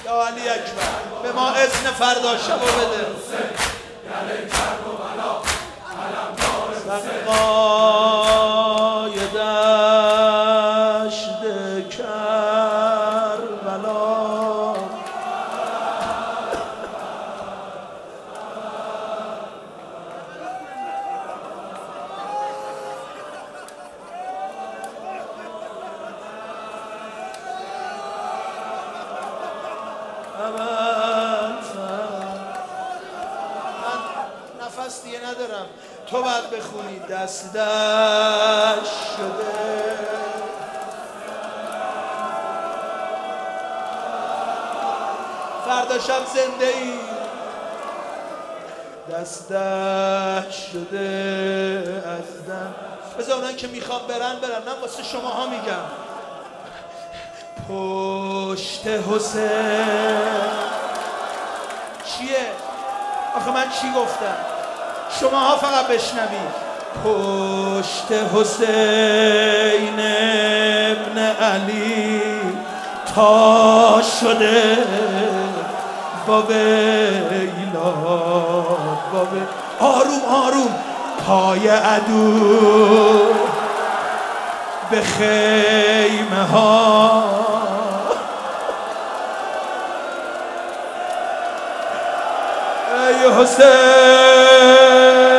یا علی اکبر به ما اذن فردا شبو بده. سقای دشت کربلا نفس دیگه ندارم، تو باید بخونی. دست دشت شده فردا شب زنده ای، دست دشت شده از دم. بذار اونایی که میخوام برن من واسه شماها میگم. پشت حسین چیه؟ آخه من چی گفتم؟ شماها فقط بشنوید. پشت حسین ابن علی تا شده با ویلا با آروم آروم پای عدو به خیمه ها ای حسین.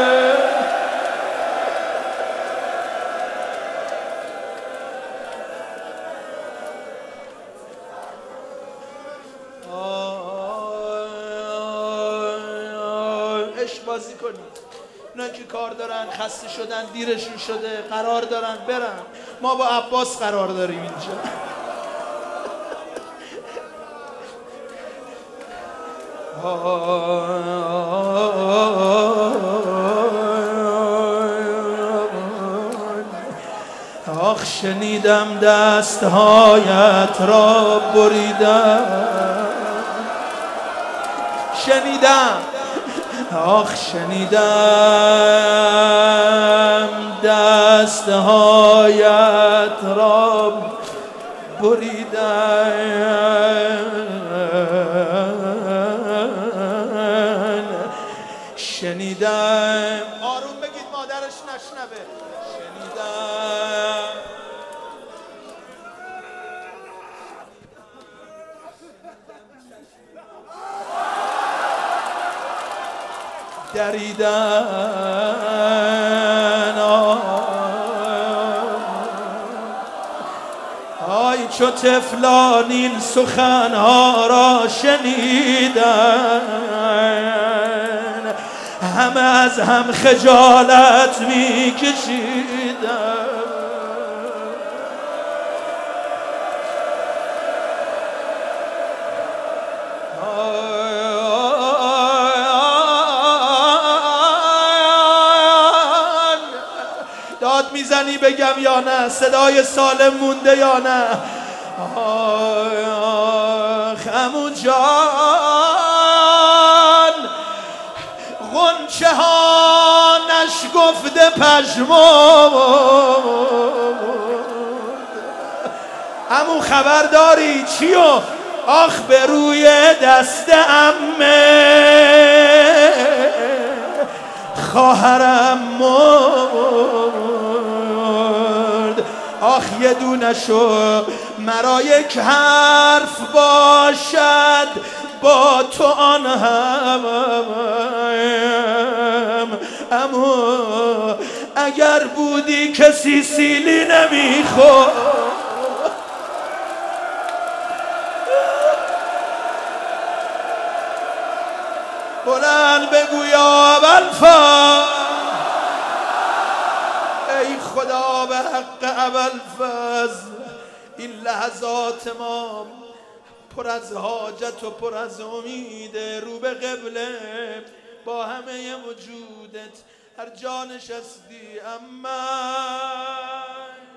عشق بازی کنید. اونا که کار دارن، خسته شدن، دیرشون شده، قرار دارن برن. ما با عباس قرار داریم اینجا. آخ شنیدم دستهایت را بریدم، شنیدم آخ شنیدم دستهایت را بریدن، شنیدم آروم بگید مادرش نشنوه. شنیدم دریدن آی چو طفلان این سخنها را شنیدن، همه از هم خجالت می کشیدن. داد میزنی بگم یا نه؟ صدای سالم مونده یا نه؟ آخ عمو جان غنچه ها نشکفته پژمرد. عمو خبر داری چیو؟ آخ به روی دست عمه خواهرم مرد. آخ یه دونشو مرا یک حرف باشد با تو آن هم اما اگر بودی کسی سیلی نمیخورد. بلند بگو یا ابوالفضل، ای خدا به حق ابوالفضل این لحظات ما پر از حاجت و پر از امید. رو به قبله با همه وجودت هر جا نشستی اما